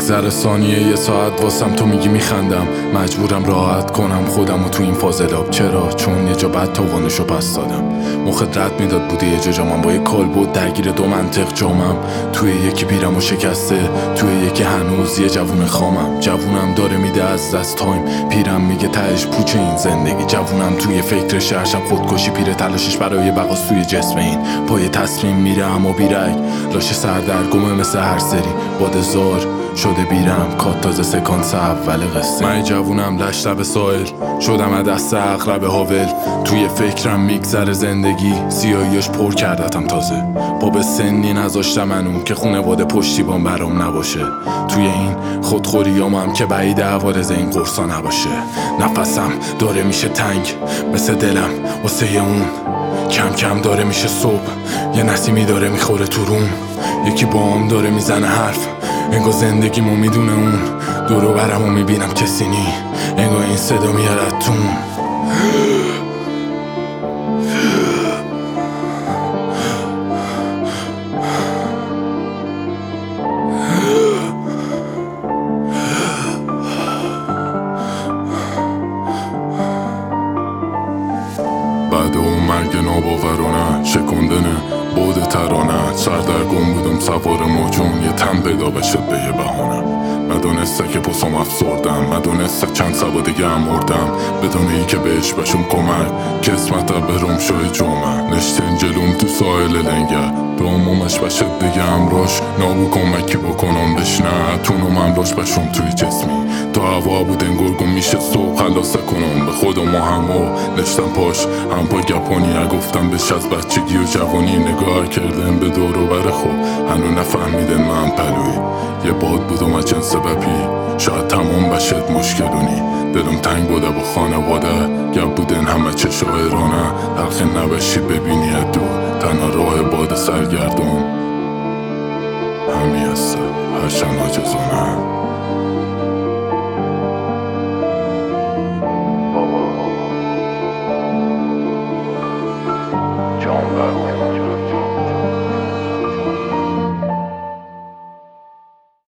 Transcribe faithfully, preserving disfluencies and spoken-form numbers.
میگذره ثانیه یه ساعت واسم تو میگی میخندم، مجبورم راحت کنم خودم و تو این فاضلاب. چرا؟ چون یه جا بعد تاوانشو پس دادم. مخت رد میداد بوده یه جا جامم با یه کالبد درگیر دو منطق جامم. توی یکی پیرم و شکسته، توی یکی هنوز یه جوون خامم. جوونم داره میده از دست تایم، پیرم میگه تهش پوچه این زندگی. جوونم توی فکر شهر شب خودکشی، پیر تلاشش برای بقاس توی جسم این. پای تصمیم میره اما بیرگ، لاشه سردرگمه مثل هر سری. بادزار شده بیرم کات تازه سکانس اول قصه. من جوونم لش لب سایل، شدم از دست اقرب هاول. توی فکرم میگذره زندگی، سیاهیاش پر کردتم تازه. با به سنی نذاشتم منو که خونواده پشتیبان برام نباشه. توی این خودخوریام هم که بعید عوارض این قرصا نباشه. نفسم داره میشه تنگ مثل دلم واسه اون. کم کم داره میشه صبح، یه نسیمی داره میخوره تو روم. یکی بام داره میزنه حرف، انگار زندگیمو میدونه اون. دورو برمو میبینم کسی نی، انگار این صدا میارد تون. بعد اون مرگ ناباورانه شکندنه بود ترانه. سردرگم بودم سوار موجون، یه تن پیدا بشد به یه بهانه. ندونسته که پسام افسردم، ندونسته چند سبا دیگه هم مردم. بدون ای که بهش بشم کمک، کسمت برم شای جمعه. نشتن جلوم تو سایل لنگه، دومومش بشد دیگه امراش. نابو کمکی بکنم بشنه، تونم امراش بشم توی جسمی. تا هوا بود انگار گم میشه صبح، خلاصه کنم به خودم و همو. نشتم پاش هم پا گپانی، گفتم بش از بچگی و جوانی. نگاه کردم به دور و بر خود، هنو نفهمیدن من پلوی یه باد بودم از جنس بپی. شاید تمام بشد مشکلونی، دلم تنگ بوده با خانواده. گپ بودن همه چه شاعرانه، تلخ نبشی ببینی دو تنها راه باد سرگردون. همی هسته هرچند عاجزانه.